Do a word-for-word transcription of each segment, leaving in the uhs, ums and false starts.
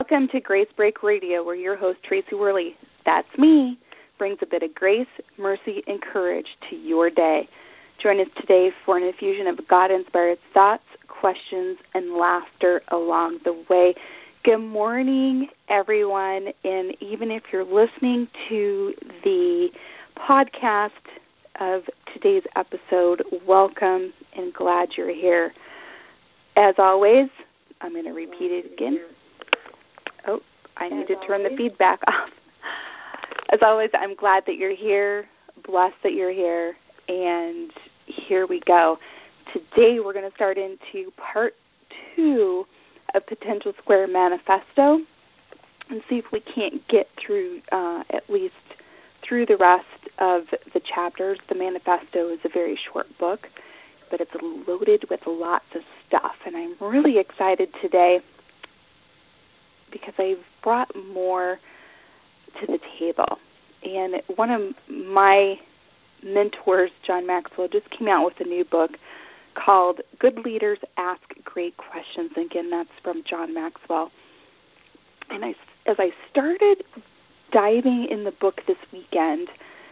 Welcome to Grace Break Radio, where your host, Tracy Worley, that's me, brings a bit of grace, mercy, and courage to your day. Join us today for an infusion of God-inspired thoughts, questions, and laughter along the way. Good morning, everyone, and even if you're listening to the podcast of today's episode, welcome and glad you're here. As always, I'm going to repeat it again. Oh, I need to turn the feedback off. As always, I'm glad that you're here, blessed that you're here, and here we go. Today we're going to start into part two of Potential Square Manifesto and see if we can't get through uh, at least through the rest of the chapters. The manifesto is a very short book, but it's loaded with lots of stuff, and I'm really excited today because I've brought more to the table. And one of my mentors, John Maxwell, just came out with a new book called Good Leaders Ask Great Questions. Again, that's from John Maxwell. And I, as I started diving in the book this weekend,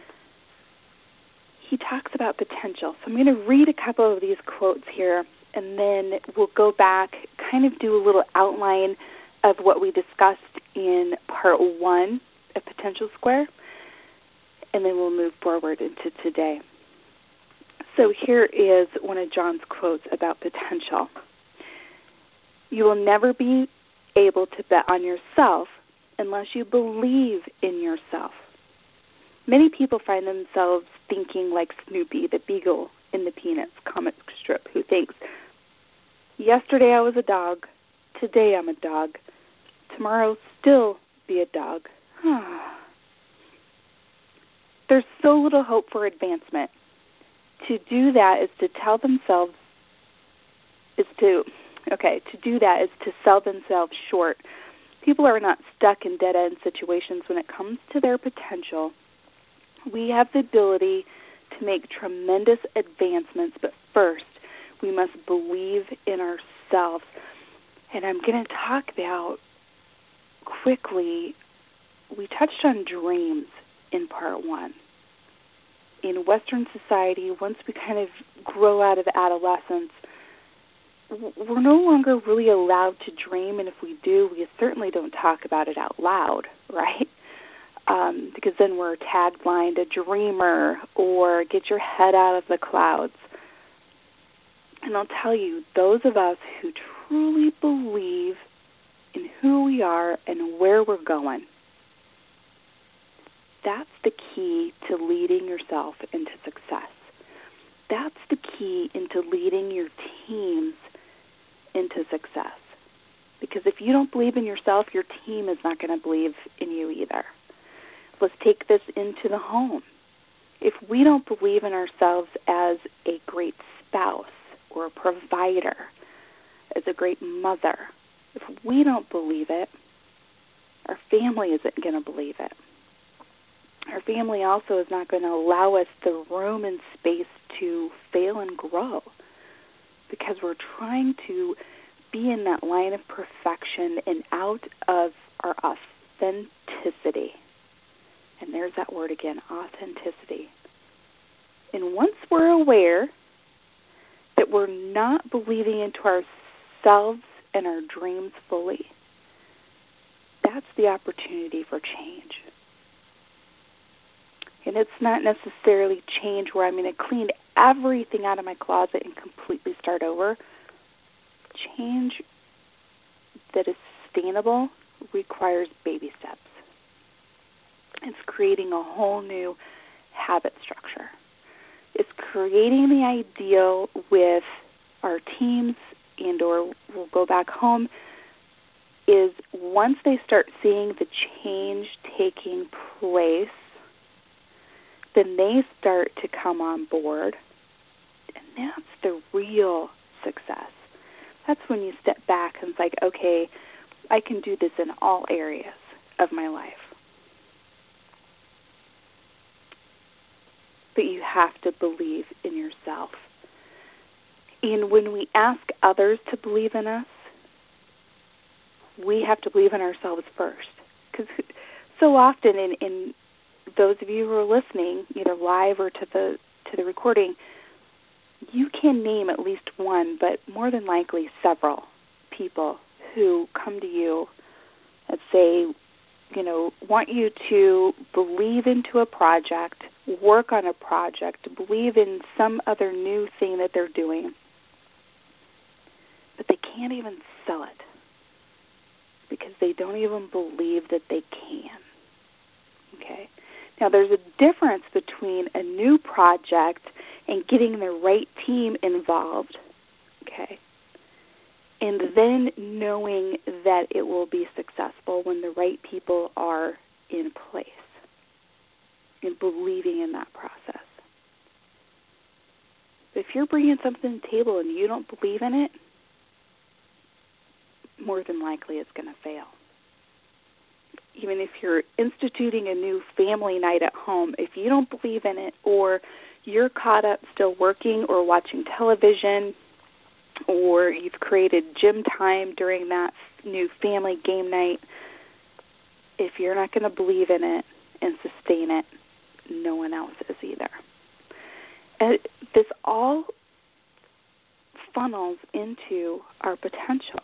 he talks about potential. So I'm going to read a couple of these quotes here, and then we'll go back, kind of do a little outline of what we discussed in part one of Potential Square, and then we'll move forward into today. So here is one of John's quotes about potential. You will never be able to bet on yourself unless you believe in yourself. Many people find themselves thinking like Snoopy, the beagle in the Peanuts comic strip, who thinks, yesterday I was a dog, today I'm a dog, tomorrow still be a dog. There's so little hope for advancement. To do that is to tell themselves, is to, okay, to do that is to sell themselves short. People are not stuck in dead-end situations when it comes to their potential. We have the ability to make tremendous advancements, but first we must believe in ourselves. And I'm going to talk about quickly, we touched on dreams in part one. In Western society, once we kind of grow out of adolescence, we're no longer really allowed to dream, and if we do, we certainly don't talk about it out loud, right? Um, because then we're taglined a dreamer or get your head out of the clouds. And I'll tell you, those of us who truly believe in who we are and where we're going, that's the key to leading yourself into success. That's the key into leading your teams into success. Because if you don't believe in yourself, your team is not going to believe in you either. Let's take this into the home. If we don't believe in ourselves as a great spouse or a provider, as a great mother, if we don't believe it, our family isn't going to believe it. Our family also is not going to allow us the room and space to fail and grow because we're trying to be in that line of perfection and out of our authenticity. And there's that word again, authenticity. And once we're aware that we're not believing into ourselves and our dreams fully, that's the opportunity for change. And it's not necessarily change where I'm going to clean everything out of my closet and completely start over. Change that is sustainable requires baby steps. It's creating a whole new habit structure. It's creating the ideal with our teams and or we'll go back home is once they start seeing the change taking place, then they start to come on board, and that's the real success. That's when you step back and it's like, okay, I can do this in all areas of my life. But you have to believe in yourself. And when we ask others to believe in us, we have to believe in ourselves first. Because so often in, in those of you who are listening, either live or to the to the recording, you can name at least one, but more than likely several people who come to you and say, you know, want you to believe into a project, work on a project, believe in some other new thing that they're doing, but they can't even sell it because they don't even believe that they can. Okay? Now, there's a difference between a new project and getting the right team involved, okay, and then knowing that it will be successful when the right people are in place and believing in that process. If you're bringing something to the table and you don't believe in it, more than likely it's going to fail. Even if you're instituting a new family night at home, if you don't believe in it, or you're caught up still working or watching television, or you've created gym time during that new family game night, if you're not going to believe in it and sustain it, no one else is either. And this all funnels into our potential.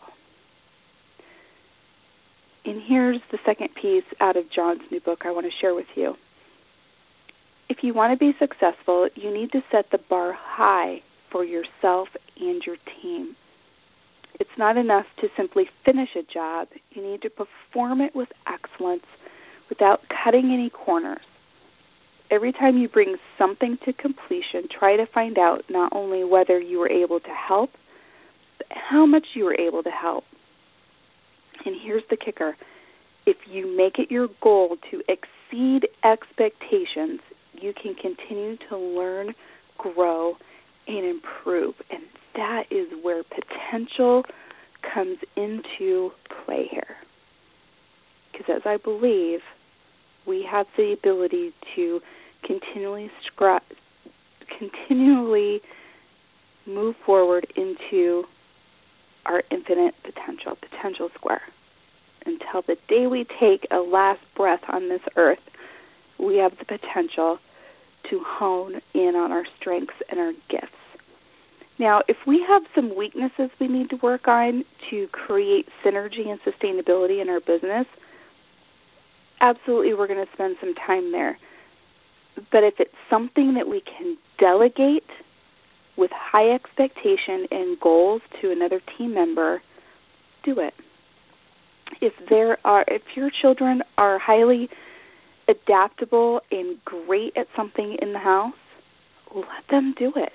And here's the second piece out of John's new book I want to share with you. If you want to be successful, you need to set the bar high for yourself and your team. It's not enough to simply finish a job. You need to perform it with excellence without cutting any corners. Every time you bring something to completion, try to find out not only whether you were able to help, but how much you were able to help. And here's the kicker. If you make it your goal to exceed expectations, you can continue to learn, grow, and improve. And that is where potential comes into play here. Because as I believe, we have the ability to continually scra- continually move forward into our infinite potential, potential square. Until the day we take a last breath on this earth, we have the potential to hone in on our strengths and our gifts. Now, if we have some weaknesses we need to work on to create synergy and sustainability in our business, absolutely we're going to spend some time there. But if it's something that we can delegate with high expectation and goals to another team member, do it. If there are, if your children are highly adaptable and great at something in the house, let them do it.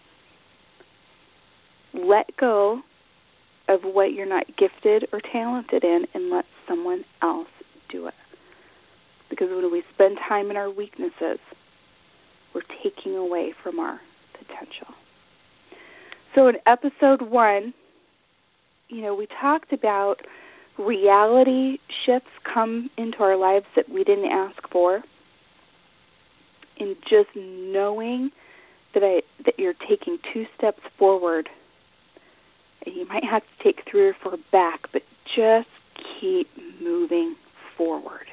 Let go of what you're not gifted or talented in and let someone else do it. Because when we spend time in our weaknesses, we're taking away from our potential. So in episode one, you know, we talked about reality shifts come into our lives that we didn't ask for, and just knowing that I, that you're taking two steps forward, and you might have to take three or four back, but just keep moving forward.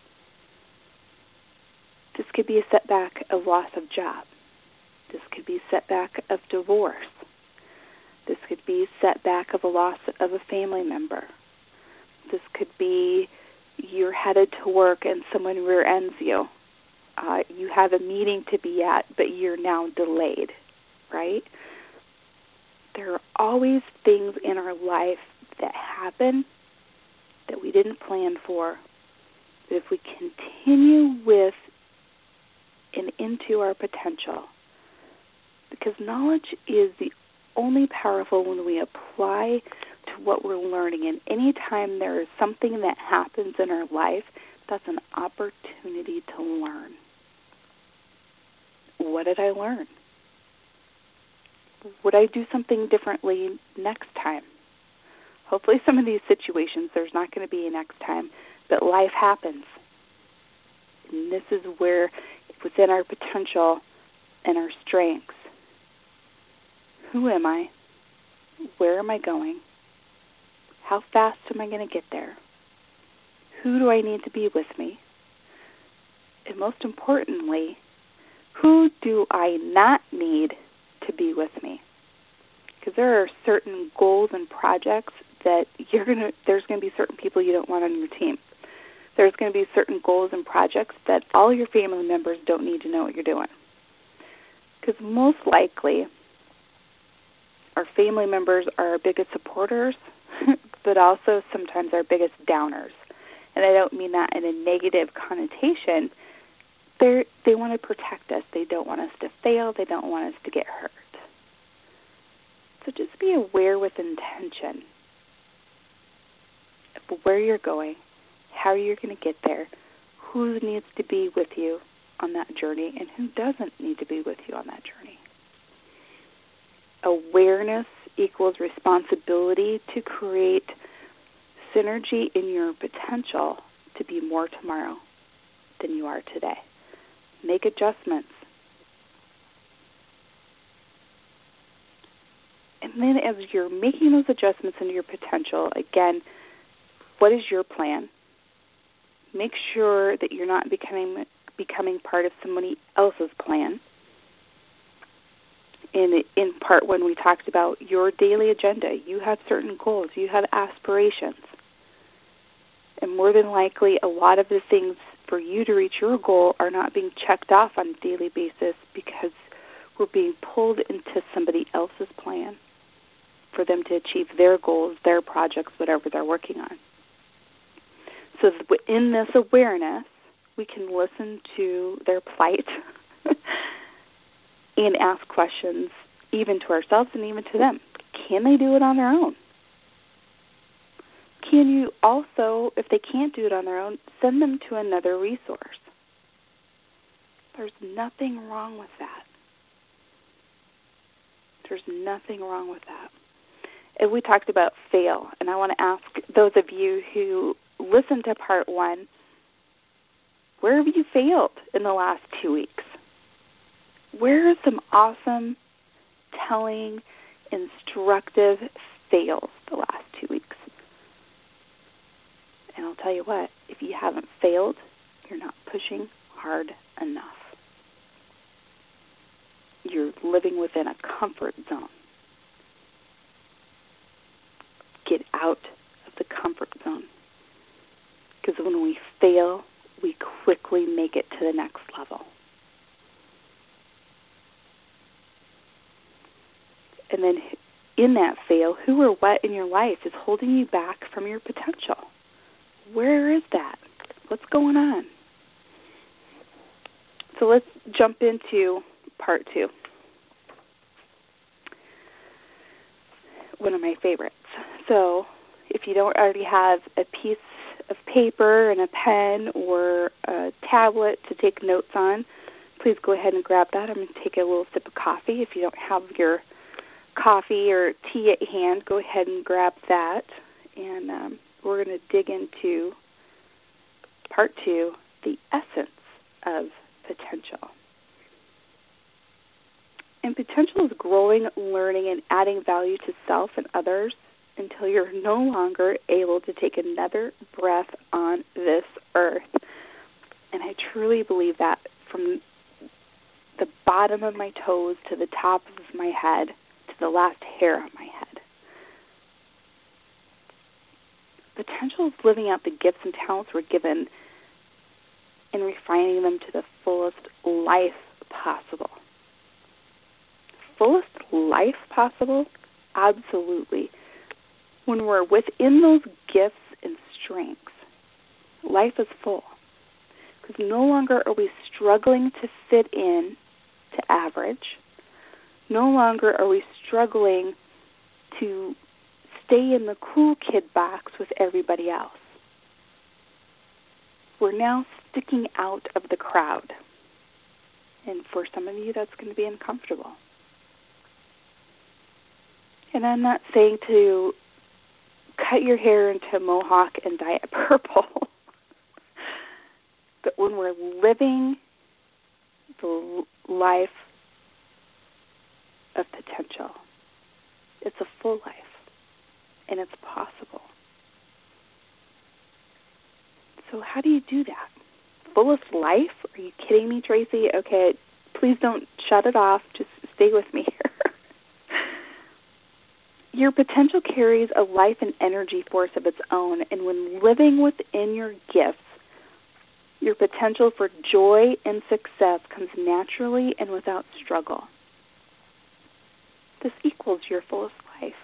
This could be a setback of loss of job. This could be a setback of divorce. This could be a setback of a loss of a family member. This could be you're headed to work and someone rear ends you. Uh, you have a meeting to be at, but you're now delayed, right? There are always things in our life that happen that we didn't plan for. But if we continue with and into our potential, because knowledge is the only powerful when we apply to what we're learning. And any time there is something that happens in our life, that's an opportunity to learn. What did I learn? Would I do something differently next time? Hopefully some of these situations, there's not going to be a next time, but life happens. And this is where, within our potential and our strengths, who am I? Where am I going? How fast am I going to get there? Who do I need to be with me? And most importantly, who do I not need to be with me? Because there are certain goals and projects that you're gonna. There's going to be certain people you don't want on your team. There's going to be certain goals and projects that all your family members don't need to know what you're doing. Because most likely, our family members are our biggest supporters, but also sometimes our biggest downers. And I don't mean that in a negative connotation. They they want to protect us. They don't want us to fail. They don't want us to get hurt. So just be aware with intention of where you're going, how you're going to get there, who needs to be with you on that journey, and who doesn't need to be with you on that journey. Awareness equals responsibility to create synergy in your potential to be more tomorrow than you are today. Make adjustments. And then as you're making those adjustments into your potential, again, what is your plan? Make sure that you're not becoming becoming part of somebody else's plan. In in part when we talked about your daily agenda, you have certain goals, you have aspirations. And more than likely, a lot of the things for you to reach your goal are not being checked off on a daily basis because we're being pulled into somebody else's plan for them to achieve their goals, their projects, whatever they're working on. So in this awareness, we can listen to their plight and ask questions even to ourselves and even to them. Can they do it on their own? Can you also, if they can't do it on their own, send them to another resource? There's nothing wrong with that. There's nothing wrong with that. And we talked about fail, and I want to ask those of you who listened to part one, where have you failed in the last two weeks? Where are some awesome, telling, instructive fails the last two weeks? And I'll tell you what, if you haven't failed, you're not pushing hard enough. You're living within a comfort zone. Get out of the comfort zone. Because when we fail, we quickly make it to the next level. And then in that fail, who or what in your life is holding you back from your potential? Where is that? What's going on? So let's jump into part two. One of my favorites. So if you don't already have a piece of paper and a pen or a tablet to take notes on, please go ahead and grab that. I'm going to take a little sip of coffee. If you don't have your coffee or tea at hand, go ahead and grab that. And um, we're going to dig into part two, the essence of potential. And potential is growing, learning, and adding value to self and others until you're no longer able to take another breath on this earth. And I truly believe that from the bottom of my toes to the top of my head to the last hair on my head. Potential is living out the gifts and talents we're given and refining them to the fullest life possible. Fullest life possible? Absolutely. When we're within those gifts and strengths, life is full. Because no longer are we struggling to fit in to average. No longer are we struggling to stay in the cool kid box with everybody else. We're now sticking out of the crowd. And for some of you, that's going to be uncomfortable. And I'm not saying to cut your hair into a mohawk and dye it purple. But when we're living the life of potential, it's a full life, and it's possible. So how do you do that? Fullest life? Are you kidding me, Tracy? Okay, please don't shut it off. Just stay with me here. Your potential carries a life and energy force of its own, and when living within your gifts, your potential for joy and success comes naturally and without struggle. This equals your fullest life.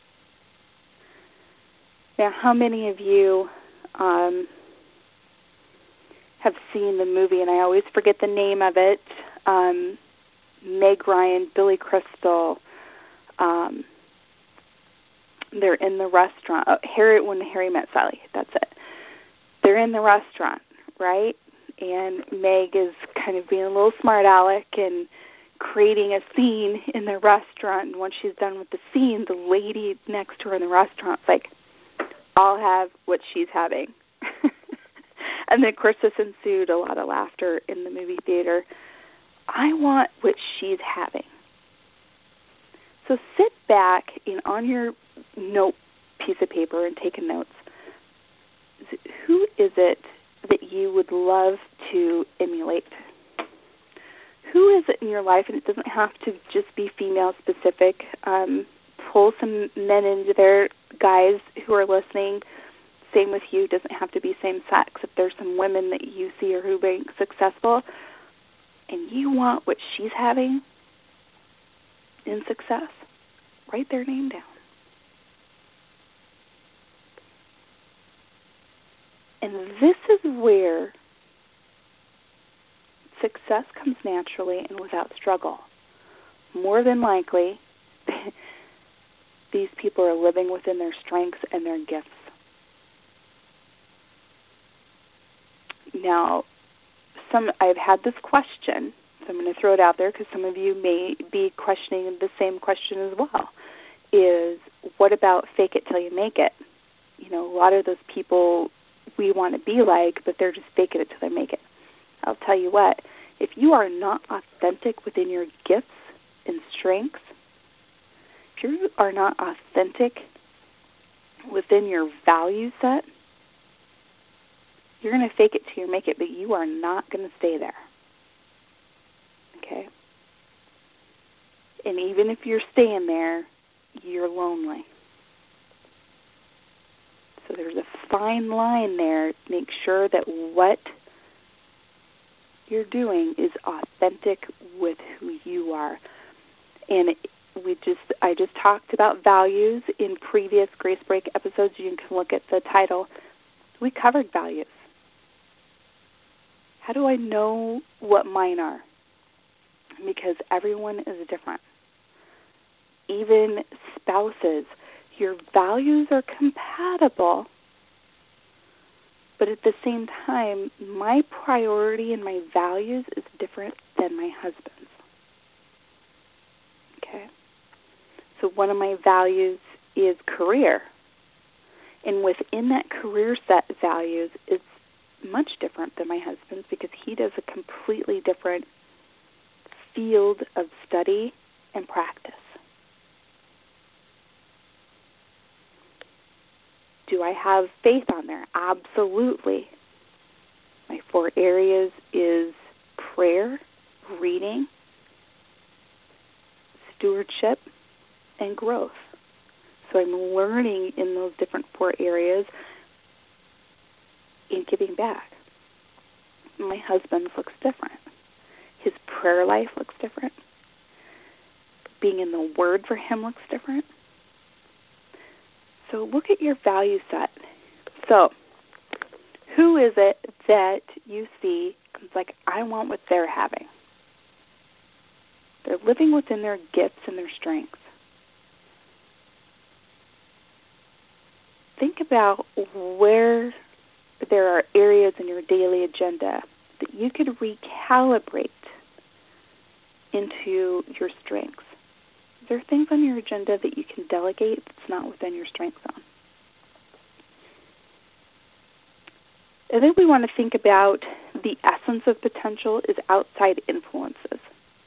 Now, how many of you um, have seen the movie, and I always forget the name of it, um, Meg Ryan, Billy Crystal, um, they're in the restaurant. Oh, Harry, when Harry Met Sally, that's it. They're in the restaurant, right? And Meg is kind of being a little smart aleck and creating a scene in the restaurant. And once she's done with the scene, the lady next to her in the restaurant's like, I'll have what she's having. And then, of course, this ensued a lot of laughter in the movie theater. I want what she's having. So sit back and on your note piece of paper and take a notes. Who is it that you would love to emulate? Who is it in your life, and it doesn't have to just be female specific. Um, pull some men into there, guys who are listening. Same with you. It doesn't have to be same sex. If there's some women that you see are who are being successful, and you want what she's having in success, write their name down. And this is where success comes naturally and without struggle. More than likely, these people are living within their strengths and their gifts. Now, some I've had this question, so I'm going to throw it out there because some of you may be questioning the same question as well, is what about fake it till you make it? You know, a lot of those people we want to be like, but they're just faking it till they make it. I'll tell you what, if you are not authentic within your gifts and strengths, if you are not authentic within your value set, you're going to fake it till you make it, but you are not going to stay there. Okay? And even if you're staying there, you're lonely. So there's a fine line there. Make sure that what you're doing is authentic with who you are. And we just I just talked about values in previous Grace Break episodes. You can look at the title. We covered values. How do I know what mine are? Because everyone is different. Even spouses, your values are compatible, but at the same time, my priority and my values is different than my husband's. Okay? So one of my values is career. And within that career set values, it's much different than my husband's because he does a completely different field of study and practice. Do I have faith on there? Absolutely. My four areas is prayer, reading, stewardship, and growth. So I'm learning in those different four areas and giving back. My husband's looks different. His prayer life looks different. Being in the Word for him looks different. So look at your value set. So who is it that you see it's like, I want what they're having? They're living within their gifts and their strengths. Think about where there are areas in your daily agenda that you could recalibrate into your strengths. Are there things on your agenda that you can delegate that's not within your strength zone? And then we want to think about the essence of potential is outside influences.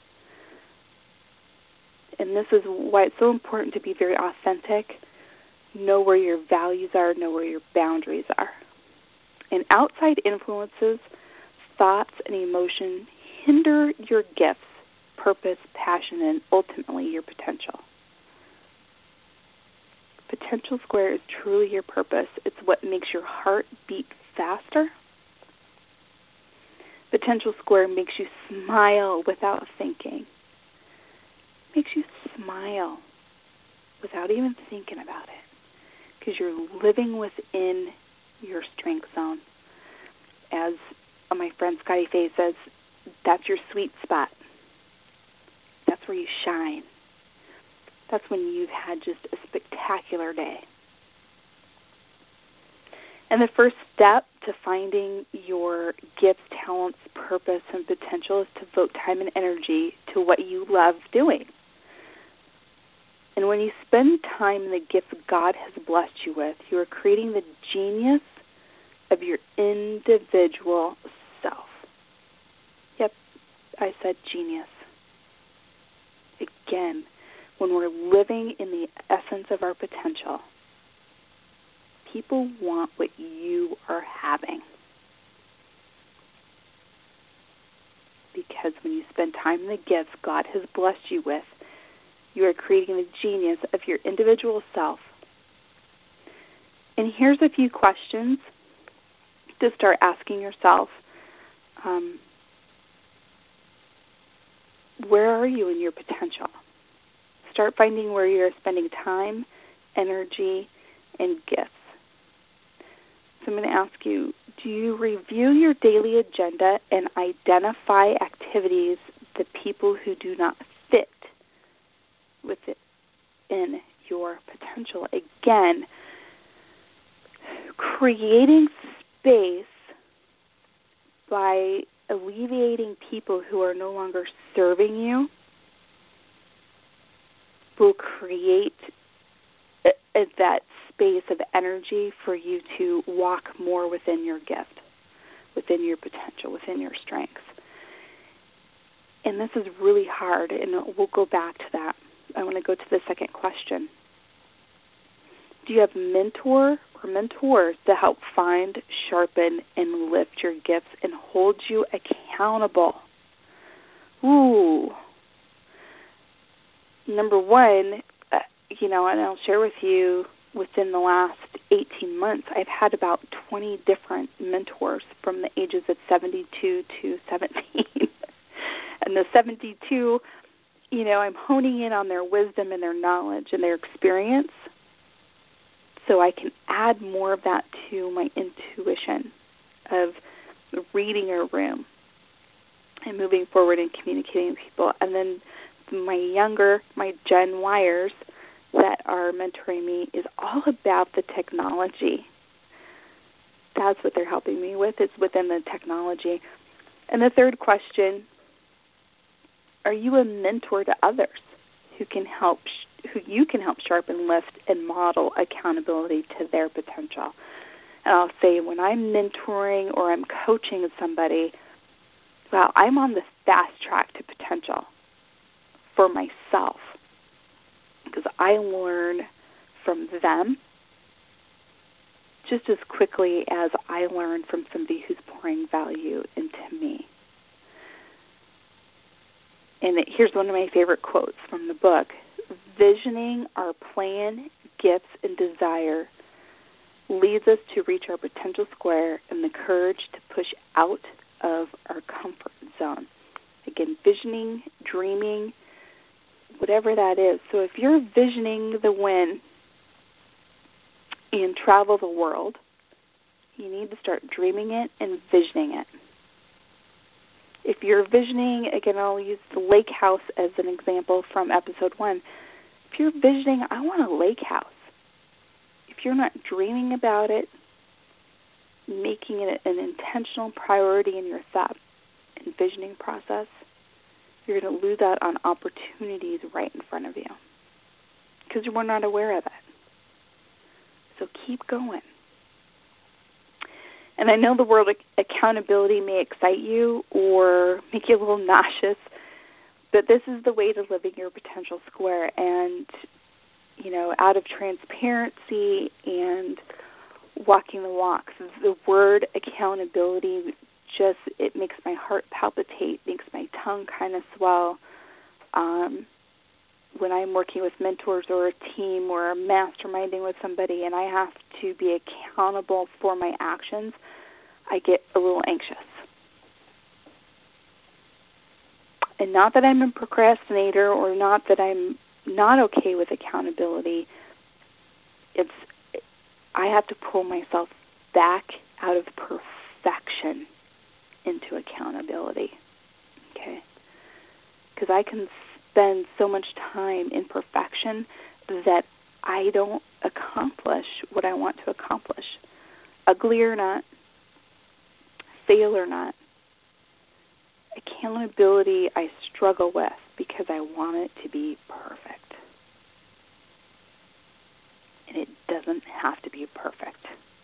And this is why it's so important to be very authentic, know where your values are, know where your boundaries are. And outside influences, thoughts, and emotion hinder your gifts, purpose, passion, and ultimately your potential. Potential square is truly your purpose. It's what makes your heart beat faster. Potential square makes you smile without thinking. Makes you smile without even thinking about it, because you're living within your strength zone. As my friend Scotty Faye says, that's your sweet spot. That's where you shine. That's when you've had just a spectacular day. And the first step to finding your gifts, talents, purpose, and potential is to devote time and energy to what you love doing. And when you spend time in the gifts God has blessed you with, you are creating the genius of your individual self. Yep, I said genius. Again, when we're living in the essence of our potential, people want what you are having. Because when you spend time in the gifts God has blessed you with, you are creating the genius of your individual self. And here's a few questions to start asking yourself. Um, where are you in your potential? Start finding where you're spending time, energy, and gifts. So I'm going to ask you, do you review your daily agenda and identify activities that people who do not fit within your potential? Again, creating space by alleviating people who are no longer serving you will create a, a, that space of energy for you to walk more within your gift, within your potential, within your strengths. And this is really hard, and we'll go back to that. I want to go to the second question. Do you have a mentor or mentors to help find, sharpen, and lift your gifts and hold you accountable? Ooh. Number one, uh, you know, and I'll share with you, within the last eighteen months, I've had about twenty different mentors from the ages of seventy-two to seventeen. And the seventy-two, you know, I'm honing in on their wisdom and their knowledge and their experience so I can add more of that to my intuition of reading a room and moving forward and communicating with people. And then my younger, my Gen Yers that are mentoring me is all about the technology. That's what they're helping me with, is within the technology. And the third question, are you a mentor to others who can help, who you can help sharpen, lift, and model accountability to their potential? And I'll say, when I'm mentoring or I'm coaching somebody, well, I'm on the fast track to potential for myself, because I learn from them just as quickly as I learn from somebody who's pouring value into me. And it, here's one of my favorite quotes from the book. Visioning our plan, gifts, and desire leads us to reach our potential square and the courage to push out of our comfort zone. Again, visioning, dreaming, whatever that is. So if you're visioning the win and travel the world, you need to start dreaming it and visioning it. If you're visioning, again, I'll use the lake house as an example from episode one. If you're visioning, I want a lake house. If you're not dreaming about it, making it an intentional priority in your thought and visioning process, you're going to lose out on opportunities right in front of you because you were not aware of it. So keep going. And I know the word accountability may excite you or make you a little nauseous, but this is the way to living your potential square. And, you know, out of transparency and walking the walk. The word accountability just, it makes my heart palpitate, makes my tongue kind of swell. Um, when I'm working with mentors or a team or masterminding with somebody and I have to be accountable for my actions, I get a little anxious. And not that I'm a procrastinator or not that I'm not okay with accountability. It's I have to pull myself back out of perfection into accountability, okay? Because I can spend so much time in perfection that I don't accomplish what I want to accomplish. Ugly or not, fail or not, accountability I struggle with because I want it to be perfect. And it doesn't have to be perfect.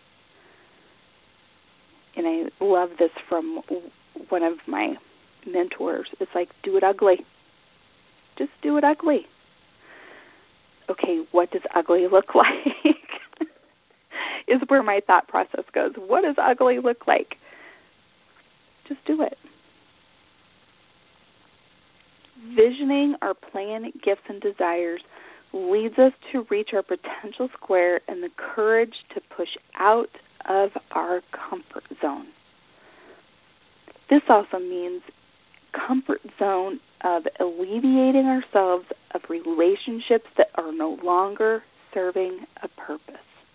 And I love this from one of my mentors. It's like, do it ugly. Just do it ugly. Okay, what does ugly look like? Is where my thought process goes. What does ugly look like? Just do it. Visioning our plan, gifts, and desires leads us to reach our potential square and the courage to push out of our comfort zone. This also means comfort zone of alleviating ourselves of relationships that are no longer serving a purpose.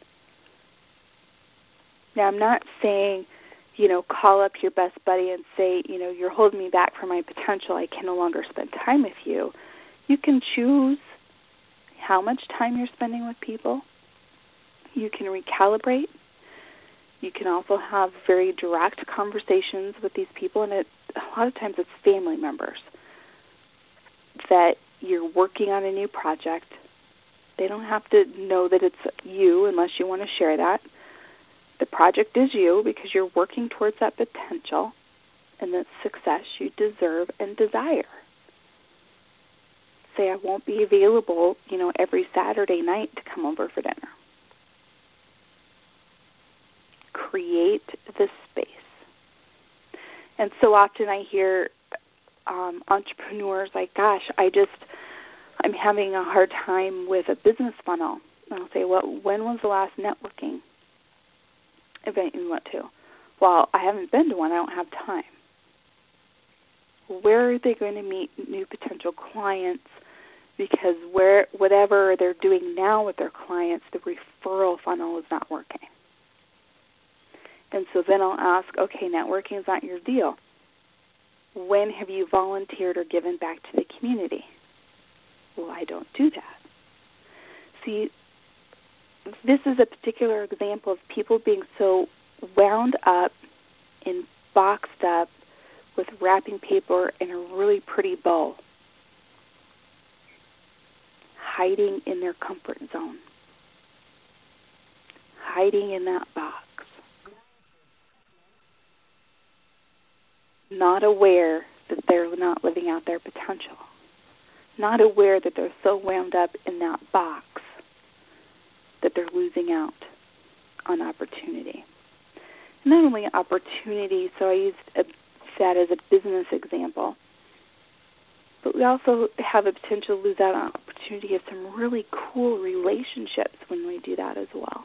Now, I'm not saying, you know, call up your best buddy and say, you know, you're holding me back from my potential. I can no longer spend time with you. You can choose how much time you're spending with people. You can recalibrate. You can also have very direct conversations with these people, and it, a lot of times it's family members that you're working on a new project. They don't have to know that it's you unless you want to share that. The project is you because you're working towards that potential and that success you deserve and desire. Say, I won't be available, you know, every Saturday night to come over for dinner. Create the space. And so often I hear um, entrepreneurs like, gosh, I just, I'm having a hard time with a business funnel. And I'll say, well, when was the last networking event you went to? Well, I haven't been to one. I don't have time. Where are they going to meet new potential clients? Because where whatever they're doing now with their clients, the referral funnel is not working. And so then I'll ask, okay, networking is not your deal. When have you volunteered or given back to the community? Well, I don't do that. See, this is a particular example of people being so wound up and boxed up with wrapping paper and a really pretty bow, hiding in their comfort zone, hiding in that box, not aware that they're not living out their potential, not aware that they're so wound up in that box that they're losing out on opportunity. Not only opportunity, so I used a, that as a business example, but we also have a potential to lose out on opportunity of some really cool relationships when we do that as well.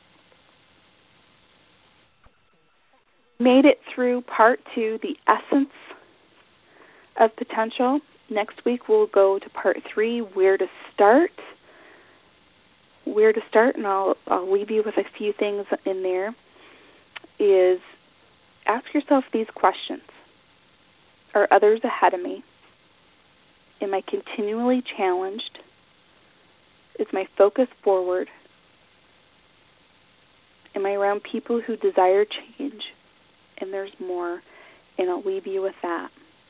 Made it through part two, the essence of potential. Next week we'll go to part three, where to start. Where to start, and I'll, I'll leave you with a few things in there, is ask yourself these questions. Are others ahead of me? Am I continually challenged? Is my focus forward? Am I around people who desire change? And there's more, and I'll leave you with that.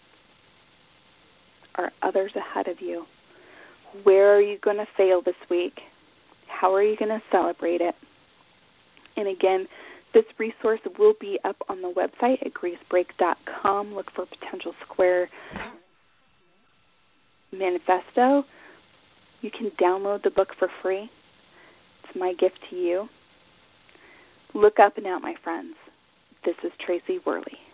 Are others ahead of you? Where are you going to fail this week? How are you going to celebrate it? And again, this resource will be up on the website at grace break dot com. Look for Potential Square Manifesto. You can download the book for free. It's my gift to you. Look up and out, my friends. This is Tracy Worley.